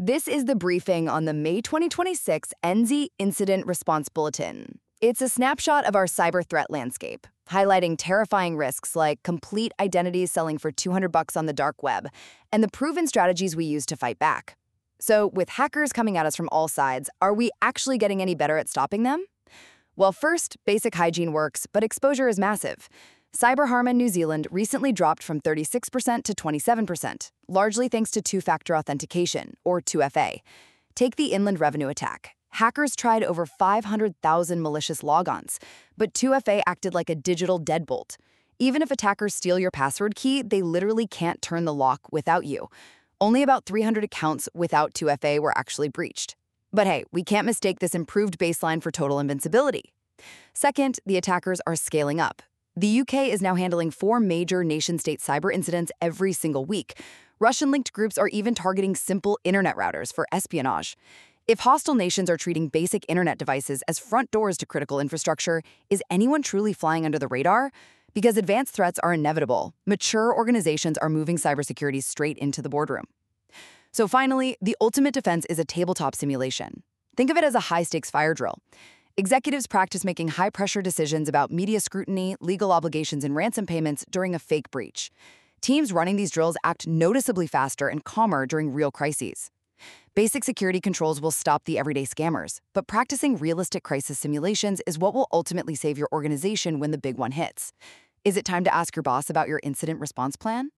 This is the briefing on the May 2026 ENSI Incident Response Bulletin. It's a snapshot of our cyber threat landscape, highlighting terrifying risks like complete identities selling for $200 on the dark web, and the proven strategies we use to fight back. So, with hackers coming at us from all sides, are we actually getting any better at stopping them? Well, first, basic hygiene works, but exposure is massive. Cyberharm in New Zealand recently dropped from 36% to 27%, largely thanks to two-factor authentication, or 2FA. Take the Inland Revenue attack. Hackers tried over 500,000 malicious logons, but 2FA acted like a digital deadbolt. Even if attackers steal your password key, they literally can't turn the lock without you. Only about 300 accounts without 2FA were actually breached. But hey, we can't mistake this improved baseline for total invincibility. Second, the attackers are scaling up. The UK is now handling 4 major nation-state cyber incidents every single week. Russian-linked groups are even targeting simple internet routers for espionage. If hostile nations are treating basic internet devices as front doors to critical infrastructure, is anyone truly flying under the radar? Because advanced threats are inevitable, mature organizations are moving cybersecurity straight into the boardroom. So finally, the ultimate defense is a tabletop simulation. Think of it as a high-stakes fire drill. Executives practice making high-pressure decisions about media scrutiny, legal obligations, and ransom payments during a fake breach. Teams running these drills act noticeably faster and calmer during real crises. Basic security controls will stop the everyday scammers, but practicing realistic crisis simulations is what will ultimately save your organization when the big one hits. Is it time to ask your boss about your incident response plan?